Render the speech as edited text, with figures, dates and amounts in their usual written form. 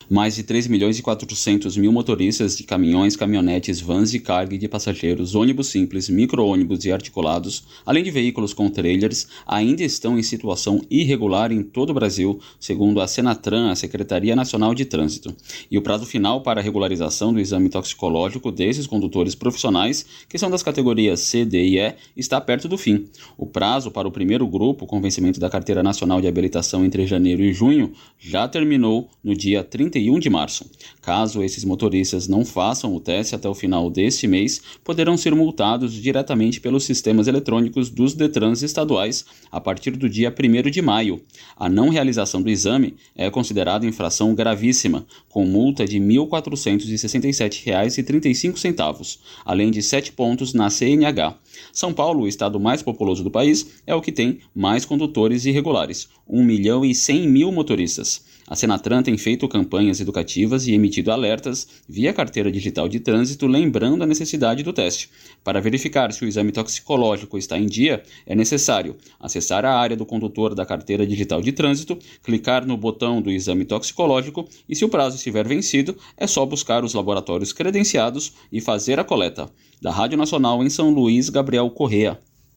Mais de 3.400.000 motoristas de caminhões, caminhonetes, vans de carga e de passageiros, ônibus simples, micro-ônibus e articulados, além de veículos com trailers, ainda estão em situação irregular em todo o Brasil, segundo a Senatran, a Secretaria Nacional de Trânsito. E o prazo final para a regularização do exame toxicológico desses condutores profissionais, que são das categorias C, D e E, está perto do fim. O prazo para o primeiro grupo, com vencimento da Carteira Nacional de Habilitação entre janeiro e junho, já terminou no dia 31 de março. Caso esses motoristas não façam o teste até o final deste mês, poderão ser multados diretamente pelos sistemas eletrônicos dos Detrans estaduais a partir do dia 1º de maio. A não realização do exame é considerada infração gravíssima, com multa de R$ 1.467,35, além de 7 pontos na CNH. São Paulo, o estado mais populoso do país, é o que tem mais condutores irregulares, 1.100.000 motoristas. A Senatran tem feito campanhas educativas e emitido alertas via carteira digital de trânsito, lembrando a necessidade do teste. Para verificar se o exame toxicológico está em dia, é necessário acessar a área do condutor da carteira digital de trânsito, clicar no botão do exame toxicológico e, se o prazo estiver vencido, é só buscar os laboratórios credenciados e fazer a coleta. Da Rádio Nacional em São Luís, Gabriel Correa.